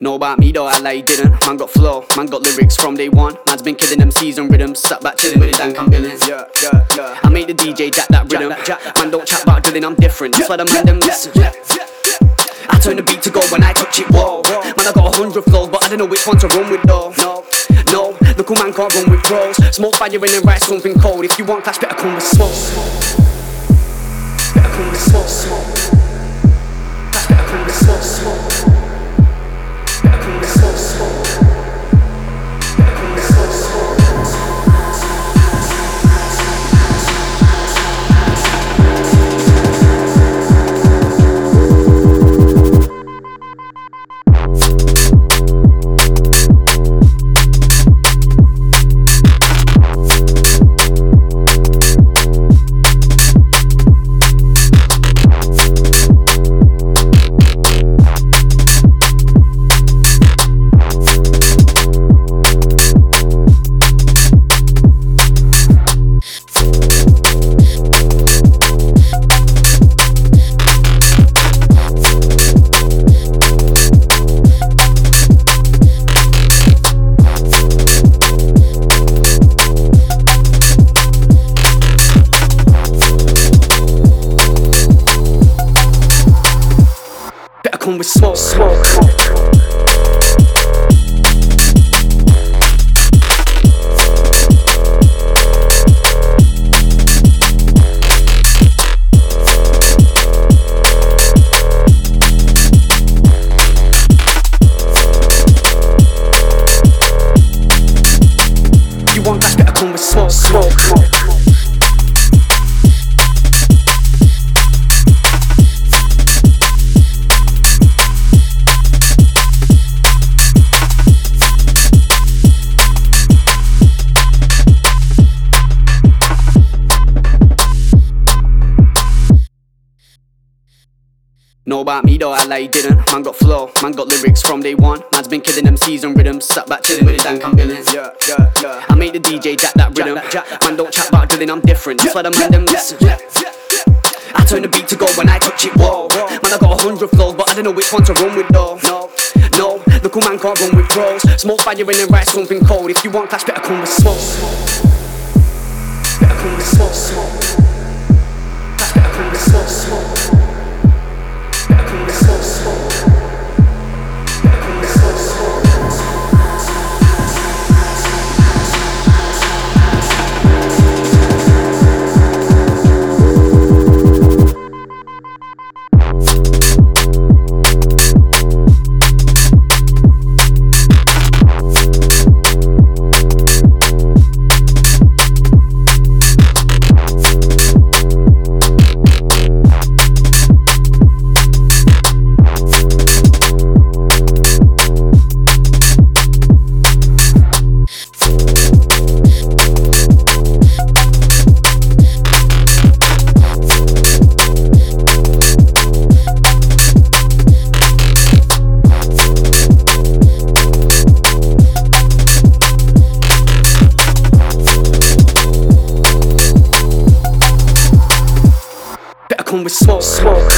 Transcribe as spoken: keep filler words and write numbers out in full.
Know about me though, I like didn't. Man got flow, man got lyrics from day one. Man's been killing them season rhythms. Sat back chilling with his dank and billings. Yeah, yeah, yeah. I made the D J jack that rhythm. Jack, jack, jack. Man don't chat about drilling, I'm different. That's why the man them listen. I turn the beat to go when I touch it, whoa. Man I got a hundred flows, but I don't know which one to run with though. No, no, the cool man can't run with pros. Smoke fire in and write something cold. If you want clash, better come with smoke. Better come with smoke, smoke. Clash, better come with smoke, smoke. Come with smoke, smoke, smoke. You want that, better come with smoke, smoke, smoke. Know about me though, I like didn't. Man got flow, man got lyrics from day one. Man's been killing them season rhythms. Sat back chilling with his dank and billings. Yeah, yeah, yeah. I made the D J jack that rhythm. Jack, jack, man don't chat about drilling, I'm different. That's why the man them listen. I turn the beat to go when I touch it, whoa. Man I got a hundred flows, but I don't know which one to run with though. No, no, the cool man can't run with pros. Smoke fire in and write something cold. If you want clash, better come with smoke. Better come with smoke, smoke. Clash, better come with smoke, smoke. Come with smoke, smoke.